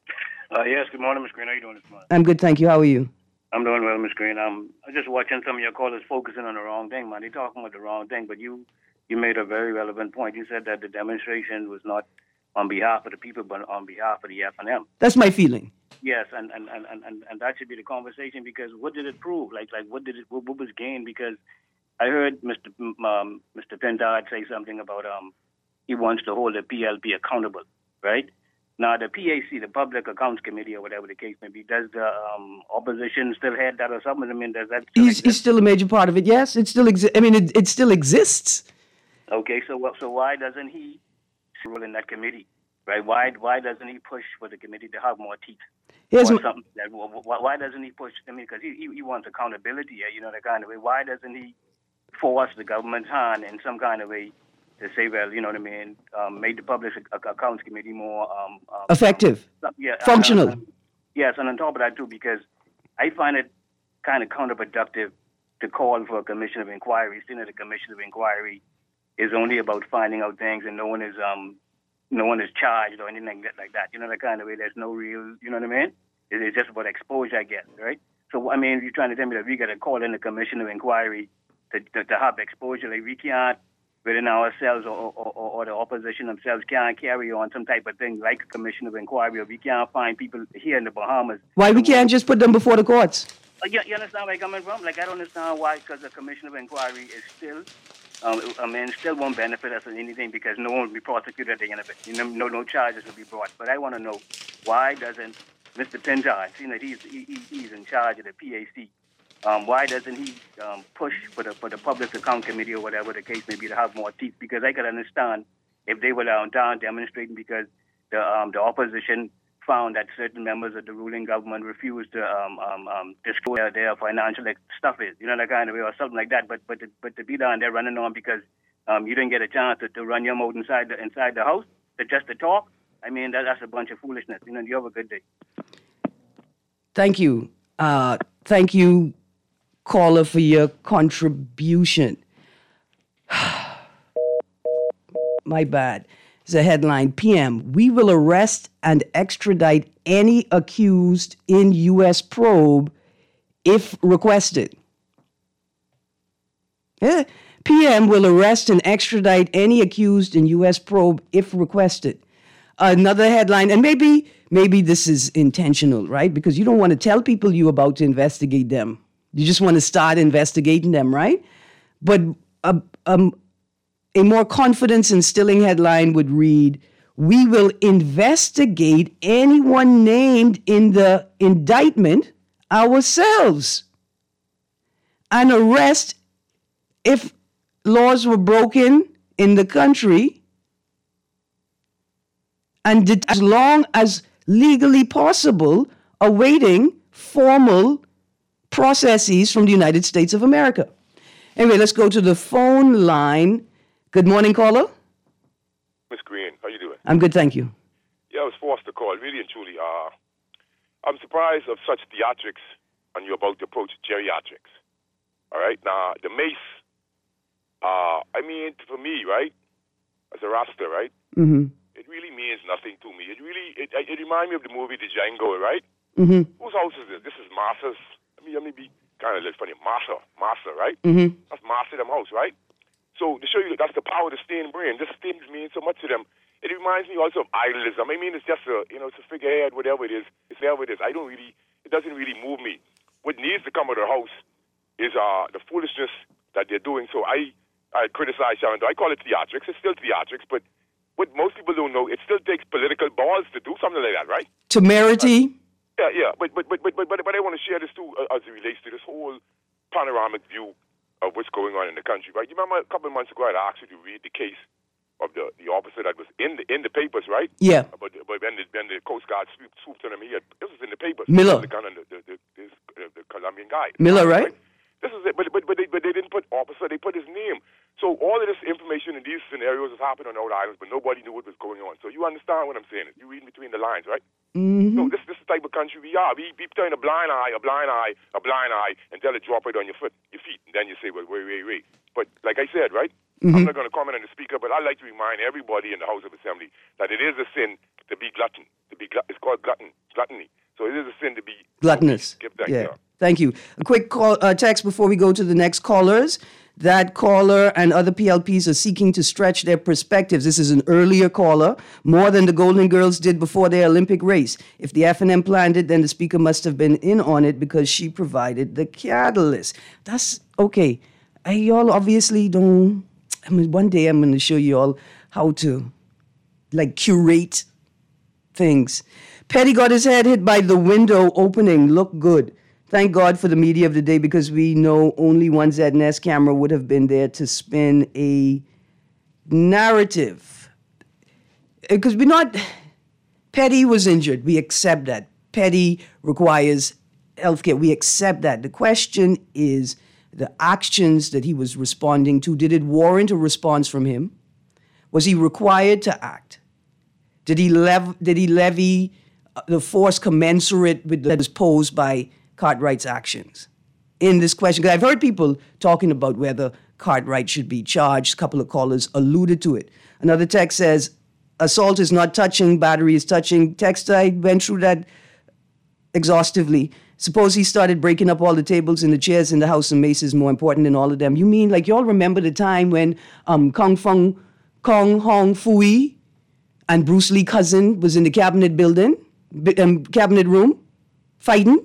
Uh, yes, good morning, Miz Green. How you doing this morning? I'm good, thank you. How are you? I'm doing well, Miz Green. I'm just watching some of your callers focusing on the wrong thing, man. They're talking about the wrong thing, but you you made a very relevant point. You said that the demonstration was not on behalf of the people, but on behalf of the F N M. That's my feeling. Yes, and, and, and, and, and that should be the conversation, because what did it prove? Like, like what did it? What, what was gained? Because I heard Mister M- um, Mister Pentard say something about um he wants to hold the P L P accountable, right? Now, the P A C, the Public Accounts Committee, or whatever the case may be, does the um, opposition still head that or something? I mean, does that still He's, exist? he's still a major part of it, yes. It still exists. I mean, it, it still exists. Okay, so what- so why doesn't he rule in that committee, right? Why why doesn't he push for the committee to have more teeth? Here's or m- something that, why, why doesn't he push? I mean, because he, he he wants accountability, you know, that kind of way. Why doesn't he force the government's hand in some kind of way to say, well, you know what I mean, um, make the Public Ac- Accounts Committee more um, um, Effective. um, yeah, Functional. uh, yes, and on top of that too, because I find it kind of counterproductive to call for a commission of inquiry, seeing that a commission of inquiry is only about finding out things, and no one is um no one is charged or anything like that. Like that. You know, that kind of way. There's no real, you know what I mean? It- It's just about exposure, I guess, right? So I mean, you're trying to tell me that we got to call in a commission of inquiry to to, to have exposure. Like we can't, within ourselves or, or, or, or the opposition themselves, can't carry on some type of thing like a commission of inquiry, or we can't find people here in the Bahamas. Why we can't just put them before the courts? Uh, you, you understand where I'm coming from? Like, I don't understand why, because the commission of inquiry is still, um, I mean, still won't benefit us in anything, because no one will be prosecuted at the end of it. You know, no, no charges will be brought. But I want to know, why doesn't Mister Pentard, seeing that he's he, he- he's in charge of the P A C, um, why doesn't he um, push for the for the Public Account Committee or whatever the case may be to have more teeth? Because I could understand if they were down down demonstrating because the um, the opposition found that certain members of the ruling government refused to um, um, um, disclose their, their financial like, stuff is, you know, that kind of way, or something like that. But but to, but to be down there running on because um, you didn't get a chance to, to run your mouth inside the inside the house, to just to talk. I mean, that, that's a bunch of foolishness. You know, you have a good day. Thank you. Uh, thank you, caller, for your contribution. My bad. It's a headline. P M, we will arrest and extradite any accused in U S probe if requested. Yeah. P M will arrest and extradite any accused in U S probe if requested. Another headline, and maybe maybe this is intentional, right? Because you don't want to tell people you're about to investigate them. You just want to start investigating them, right? But a, um, a more confidence-instilling headline would read, we will investigate anyone named in the indictment ourselves and arrest if laws were broken in the country, and det- as long as legally possible, awaiting formal processes from the United States of America. Anyway, let's go to the phone line. Good morning, caller. Miss Green, how you doing? I'm good, thank you. Yeah, I was forced to call, really and truly. Uh, I'm surprised of such theatrics when you're about to approach geriatrics. All right? Now, the mace, uh, I mean, for me, right, as a Rasta, right, Mm-hmm. it really means nothing to me. It really, it, it reminds me of the movie The Django, right? Mm-hmm. Whose house is this? This is Martha's. I mean, let me be kind of funny. Martha, Martha, right? Mm-hmm. That's Martha, them house, right? So to show you that that's the power of the stained brain. This things mean so much to them. It reminds me also of idolism. I mean, it's just a, you know, it's a figurehead, whatever it is. It's whatever it is. I don't really, it doesn't really move me. What needs to come out of the house is uh, the foolishness that they're doing. So I, I criticize Sharon. I call it theatrics. It's still theatrics, but what most people don't know, it still takes political balls to do something like that, right? Temerity. Yeah, yeah. But but but but but, but I want to share this too uh, as it relates to this whole panoramic view of what's going on in the country, right? You remember a couple of months ago I asked you to read the case of the, the officer that was in the in the papers, right? Yeah. But but when the, when the Coast Guard swooped, swooped on him, he had, this was in the papers. Miller. The gun on the the, the, this, uh, the Colombian guy. Miller, right? This is it. But but but they, but they didn't put officer. They put his name. So all of this information in these scenarios is happening on Rhode Island, but nobody knew what was going on. So you understand what I'm saying? You read between the lines, right? Mm-hmm. So this, this is the type of country we are. We, we turn a blind eye, a blind eye, a blind eye, until it drop right on your foot, your feet. And then you say, well, wait, wait, wait. But like I said, right? Mm-hmm. I'm not going to comment on the speaker, but I'd like to remind everybody in the House of Assembly that it is a sin to be glutton. To be glut- It's called glutton, gluttony. So it is a sin to be gluttonous. Give thanks, Yeah. yeah. Thank you. A quick call, uh, text before we go to the next callers. That caller and other P L Ps are seeking to stretch their perspectives. This is an earlier caller, more than the Golden Girls did before their Olympic race. If the F N M planned it, then the speaker must have been in on it because she provided the catalyst. That's okay. I, y'all obviously don't. I mean, one day I'm going to show you all how to, like, curate things. Petty got his head hit by the window opening. Look good. Thank God for the media of the day because we know only one Z N S camera would have been there to spin a narrative. Because we're not... Petty was injured. We accept that. Petty requires healthcare. We accept that. The question is the actions that he was responding to. Did it warrant a response from him? Was he required to act? Did he, lev- did he levy the force commensurate with that was posed by Cartwright's actions in this question? Because I've heard people talking about whether Cartwright should be charged. A couple of callers alluded to it. Another text says, assault is not touching, battery is touching. Text, I went through that exhaustively. Suppose he started breaking up all the tables and the chairs in the house and Mace is more important than all of them. You mean, like, y'all remember the time when um, Kong Fung, Kong Hong Fui and Bruce Lee cousin was in the cabinet building, um, cabinet room, fighting?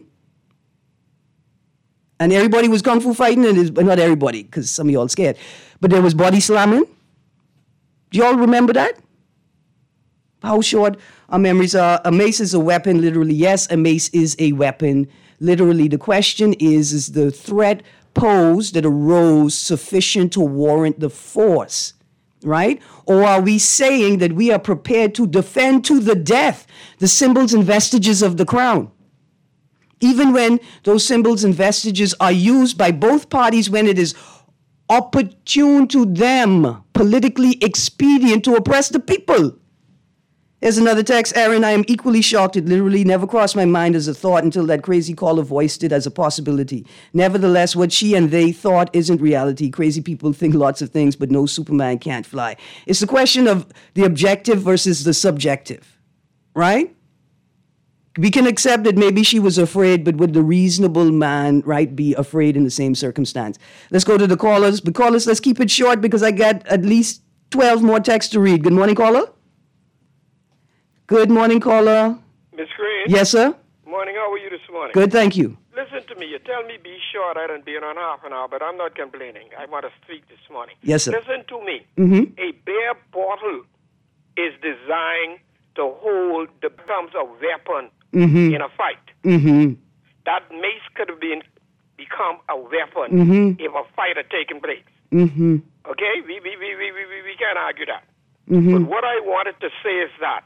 And everybody was kung fu fighting, and it, not everybody, because some of y'all scared. But there was body slamming. Do y'all remember that? How short our memories are. A mace is a weapon, literally. Yes, a mace is a weapon, literally. The question is, is the threat posed that arose sufficient to warrant the force, right? Or are we saying that we are prepared to defend to the death the symbols and vestiges of the crown? Even when those symbols and vestiges are used by both parties when it is opportune to them, politically expedient to oppress the people. There's another text, Aaron, I am equally shocked. It literally never crossed my mind as a thought until that crazy caller voiced it as a possibility. Nevertheless, what she and they thought isn't reality. Crazy people think lots of things, but no Superman can't fly. It's the question of the objective versus the subjective, right? We can accept that maybe she was afraid, but would the reasonable man, right, be afraid in the same circumstance? Let's go to the callers. But callers, let's keep it short because I got at least twelve more texts to read. Good morning, caller. Good morning, caller. Miss Green? Yes, sir? Morning. How are you this morning? Good, thank you. Listen to me. You tell me be short. I done been on half an hour, but I'm not complaining. I want to speak this morning. Yes, sir. Listen to me. Mm-hmm. A beer bottle is designed to hold the becomes a weapon mm-hmm. in a fight. Mm-hmm. That mace could have been become a weapon mm-hmm. if a fight had taken place. Mm-hmm. Okay? We, we, we, we, we, we can't argue that. Mm-hmm. But what I wanted to say is that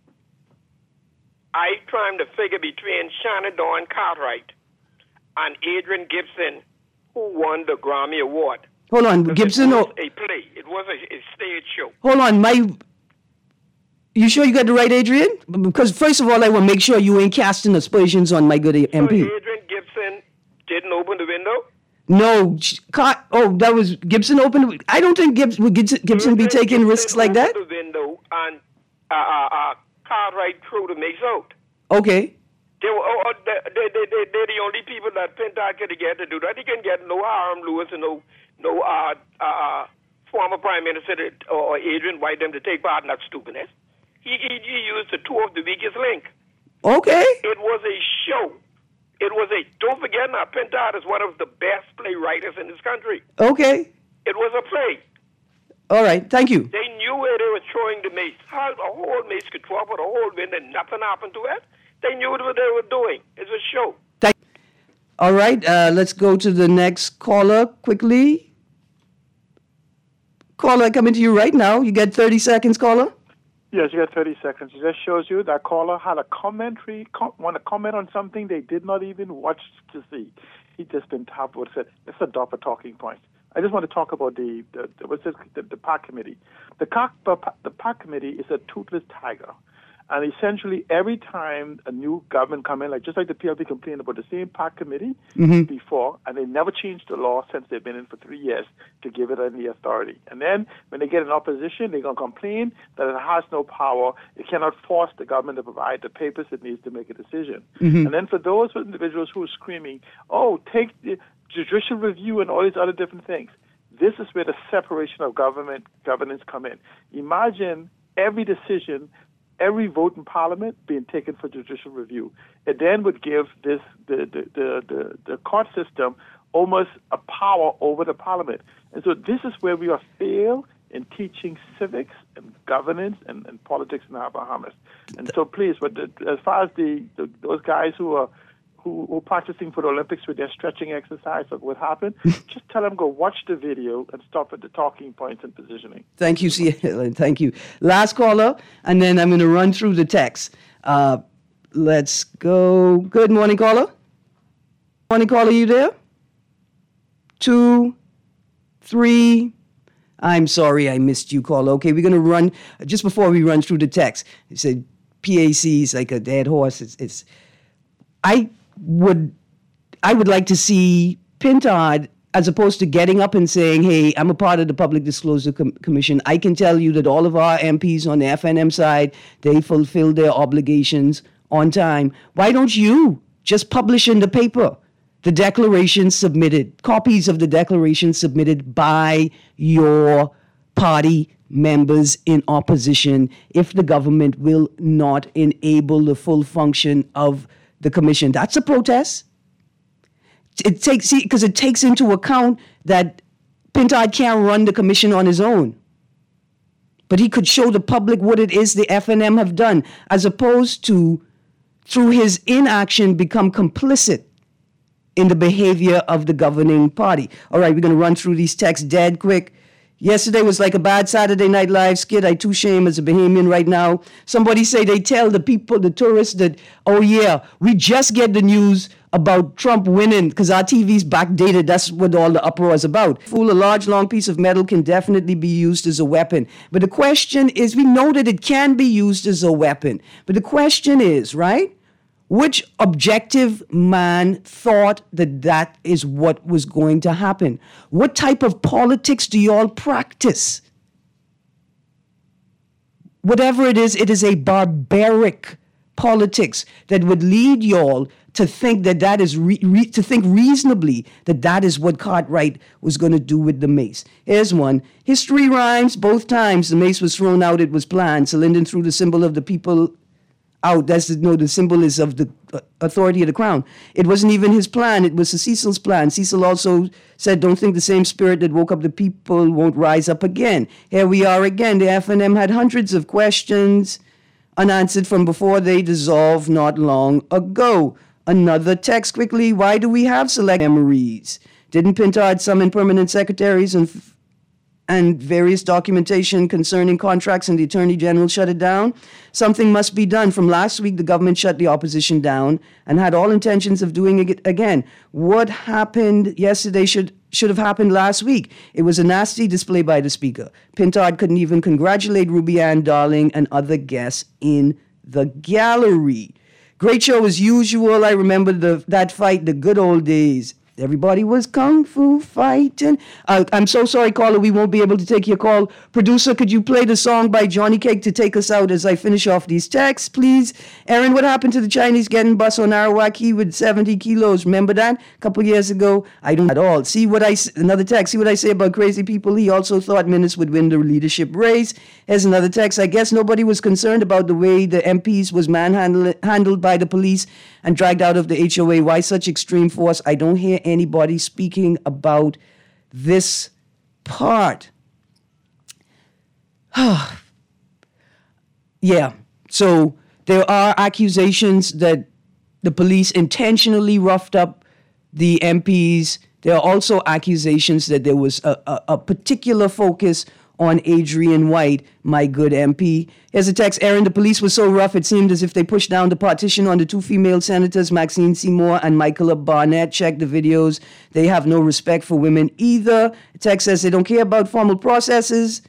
I trying to figure between Shannon Dawn Cartwright and Adrian Gibson, who won the Grammy Award. Hold on, Gibson. It was oh, a play. It was a, a stage show. Hold on, my. You sure you got the right Adrian? Because first of all, I want to make sure you ain't casting aspersions on my good M P. So Adrian Gibson didn't open the window? No, Car- oh, that was Gibson opened. I don't think Gibbs, would Gibson, Gibson be taking Gibson risks like that. Opened the window and uh, uh, uh, Cartwright threw the mace out. Okay. They were oh, oh, they, they, they, they, they're the only people that Pentard could get to do that. He can get no Hiram Lewis and no no uh, uh, former Prime Minister or Adrian White them to take part in that stupidness. He, he, he used the two of the weakest link. Okay. It was a show. It was a, don't forget now, Pentard is one of the best playwriters in this country. Okay. It was a play. All right, thank you. They knew where they were throwing the mace. How a whole mace could throw up with a whole wind and nothing happened to it? They knew what they were doing. It's a show. Thank All right, uh, let's go to the next caller quickly. Caller, coming to you right now. You get thirty seconds, caller. Yes, you got thirty seconds. It just shows you that caller had a commentary, com- want to comment on something they did not even watch to see. He just been top what said. Let's adopt a talking point. I just want to talk about the the, the what's this, the, the park committee. The park the park committee is a toothless tiger, and essentially every time a new government come in, like just like the P L P complained about the same park committee Mhm. before, and they never changed the law since they've been in for three years to give it any authority. And then when they get in opposition, they're gonna complain that it has no power. It cannot force the government to provide the papers it needs to make a decision. Mhm. And then for those individuals who are screaming, "Oh, take the judicial review and all these other different things," this is where the separation of government governance come in. Imagine every decision, every vote in Parliament being taken for judicial review. It then would give this the the, the, the, the court system almost a power over the Parliament. And so this is where we are fail in teaching civics and governance and, and politics in our Bahamas. And so please, but the, as far as the, the those guys who are who, who are practicing for the Olympics with their stretching exercise of what happened, just tell them go watch the video and stop at the talking points and positioning. Thank you, C. Thank you. Last caller, and then I'm going to run through the text. Uh, let's go. Good morning, caller. Morning, caller, you there? Two, three. I'm sorry I missed you, caller. Okay, we're going to run, just before we run through the text, it said P A C is like a dead horse. It's, it's I would I would like to see Pintard, as opposed to getting up and saying, hey, I'm a part of the Public Disclosure Com- Commission. I can tell you that all of our M Ps on the F N M side, they fulfill their obligations on time. Why don't you just publish in the paper the declaration submitted, copies of the declaration submitted by your party members in opposition if the government will not enable the full function of the commission? That's a protest. It takes, see, because it takes into account that Pintard can't run the commission on his own. But he could show the public what it is the F N M have done, as opposed to, through his inaction, become complicit in the behavior of the governing party. All right, we're going to run through these texts dead quick. Yesterday was like a bad Saturday Night Live skit. I too shame as a Bahamian right now. Somebody say they tell the people, the tourists, that, oh yeah, we just get the news about Trump winning because our T V's backdated. That's what all the uproar is about. Fool, a large, long piece of metal can definitely be used as a weapon. But the question is, we know that it can be used as a weapon. But the question is, right? Which objective man thought that that is what was going to happen? What type of politics do y'all practice? Whatever it is, it is a barbaric politics that would lead y'all to think that that is re- re- to think reasonably that that is what Cartwright was going to do with the mace. Here's one. History rhymes both times. The mace was thrown out. It was planned. So Lyndon threw the symbol of the people out. That's the, no, the symbol is of the uh, authority of the crown. It wasn't even his plan. It was Cecil's plan. Cecil also said, don't think the same spirit that woke up the people won't rise up again. Here we are again. The F N M had hundreds of questions unanswered from before they dissolved not long ago. Another text quickly. Why do we have select memories? Didn't Pintard summon permanent secretaries and f- and various documentation concerning contracts, and the Attorney General shut it down? Something must be done. From last week, the government shut the opposition down and had all intentions of doing it again. What happened yesterday should should have happened last week. It was a nasty display by the Speaker. Pintard couldn't even congratulate Ruby Ann Darling and other guests in the gallery. Great show as usual. I remember the that fight, the good old days. Everybody was kung fu fighting. Uh, I'm so sorry, caller. We won't be able to take your call. Producer, could you play the song by Johnny Cake to take us out as I finish off these texts, please? Aaron, what happened to the Chinese getting bus on Arawaki with seventy kilos? Remember that? A couple years ago? I don't at all. See what I, another text. See what I say about crazy people? He also thought Minutes would win the leadership race. Here's another text. I guess nobody was concerned about the way the M Ps was manhandled handled by the police and dragged out of the H O A. Why such extreme force? I don't hear anybody speaking about this part. Yeah, so there are accusations that the police intentionally roughed up the M Ps. There are also accusations that there was a, a, a particular focus on Adrian White, my good M P. Here's a text. Aaron, the police were so rough it seemed as if they pushed down the partition on the two female senators, Maxine Seymour and Michaela Barnett. Check the videos. They have no respect for women either. The text says they don't care about formal processes.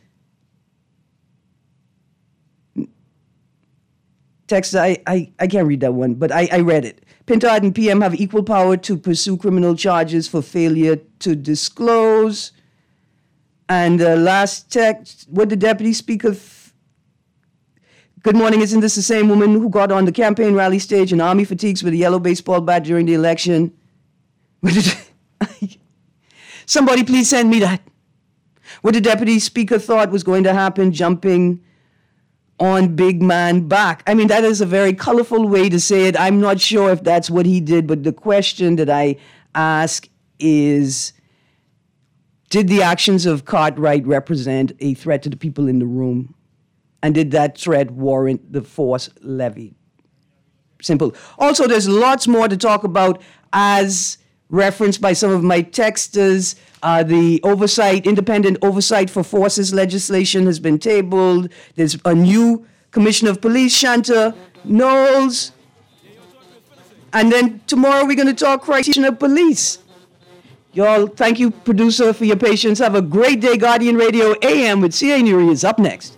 Text, I, I, I can't read that one, but I, I read it. Pintard and P M have equal power to pursue criminal charges for failure to disclose. And uh, last text, what the deputy speaker... Th- Good morning, isn't this the same woman who got on the campaign rally stage in army fatigues with a yellow baseball bat during the election? Somebody please send me that. What the deputy speaker thought was going to happen, jumping on big man back. I mean, that is a very colorful way to say it. I'm not sure if that's what he did, but the question that I ask is, did the actions of Cartwright represent a threat to the people in the room? And did that threat warrant the force levied? Simple. Also, there's lots more to talk about, as referenced by some of my texters. Uh, the oversight, independent oversight for forces legislation has been tabled. There's a new commissioner of police, Shanta Knowles. And then tomorrow we're going to talk crisis of police. Y'all, thank you, producer, for your patience. Have a great day. Guardian Radio A M with C A Nuri is up next.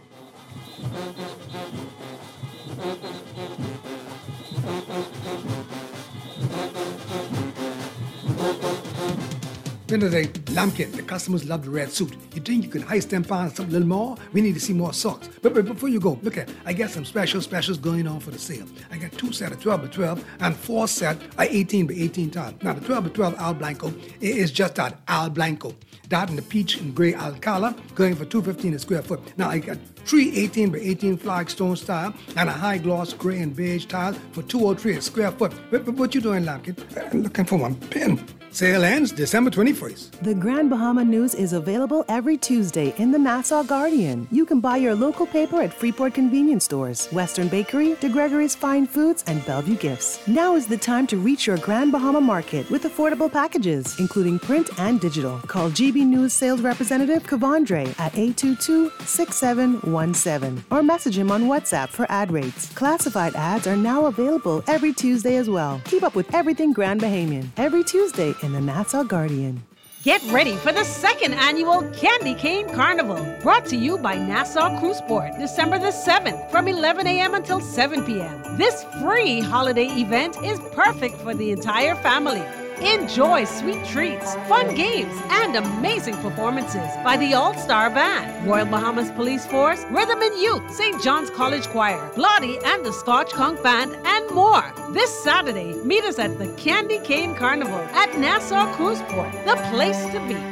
End of the day, Lampkin, the customers love the red suit. You think you could heist them pounds something a little more? We need to see more socks. But, but before you go, look at, I got some special specials going on for the sale. I got two set of twelve by twelve and four set of eighteen by eighteen tile. Now the twelve by twelve Al Blanco is just that, Al Blanco. That and the peach and gray Alcala going for two fifteen a square foot. Now I got three eighteen by eighteen flagstone style and a high gloss gray and beige tile for two oh three a square foot. But, but what you doing, Lampkin? I'm looking for one pen. Sale ends December twenty-first. The Grand Bahama News is available every Tuesday in the Nassau Guardian. You can buy your local paper at Freeport convenience stores, Western Bakery, De Gregory's Fine Foods, and Bellevue Gifts. Now is the time to reach your Grand Bahama market with affordable packages, including print and digital. Call G B News sales representative Kavandre at eight two two, six seven one seven or message him on WhatsApp for ad rates. Classified ads are now available every Tuesday as well. Keep up with everything Grand Bahamian every Tuesday in the Nassau Guardian. Get ready for the second annual Candy Cane Carnival, brought to you by Nassau Cruiseport, December the seventh from eleven a.m. until seven p.m. This free holiday event is perfect for the entire family. Enjoy sweet treats, fun games, and amazing performances by the All-Star Band, Royal Bahamas Police Force, Rhythm and Youth, Saint John's College Choir, Blotty and the Scotch Conch Band, and more. This Saturday, meet us at the Candy Cane Carnival at Nassau Cruiseport, the place to be.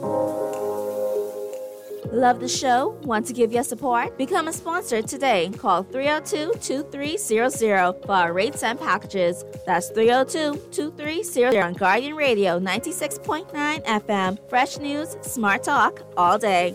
Love the show? Want to give your support? Become a sponsor today. Call three oh two, two three zero zero for our rates and packages. That's three oh two, two three zero zero on Guardian Radio ninety-six point nine F M. Fresh news, smart talk, all day.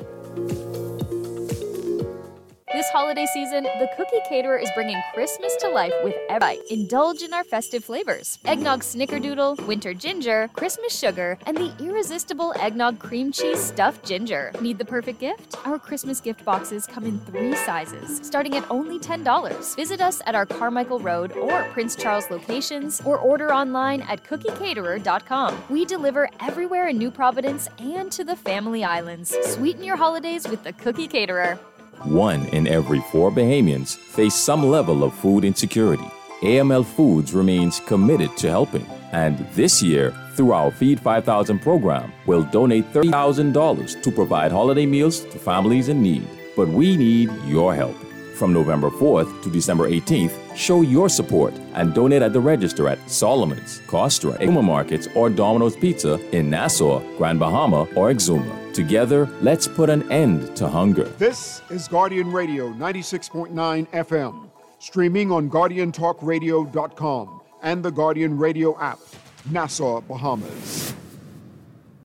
This holiday season, the Cookie Caterer is bringing Christmas to life with every bite. Indulge in our festive flavors. Eggnog Snickerdoodle, Winter Ginger, Christmas Sugar, and the irresistible Eggnog Cream Cheese Stuffed Ginger. Need the perfect gift? Our Christmas gift boxes come in three sizes, starting at only ten dollars. Visit us at our Carmichael Road or Prince Charles locations, or order online at cookie caterer dot com. We deliver everywhere in New Providence and to the Family Islands. Sweeten your holidays with the Cookie Caterer. One in every four Bahamians face some level of food insecurity. A M L Foods remains committed to helping, and this year, through our Feed five thousand program, will donate thirty thousand dollars to provide holiday meals to families in need. But we need your help. From November fourth to December eighteenth, show your support and donate at the register at Solomon's, Costra, Exuma Markets, or Domino's Pizza in Nassau, Grand Bahama, or Exuma. Together, let's put an end to hunger. This is Guardian Radio ninety-six point nine F M, streaming on guardian talk radio dot com and the Guardian Radio app, Nassau, Bahamas.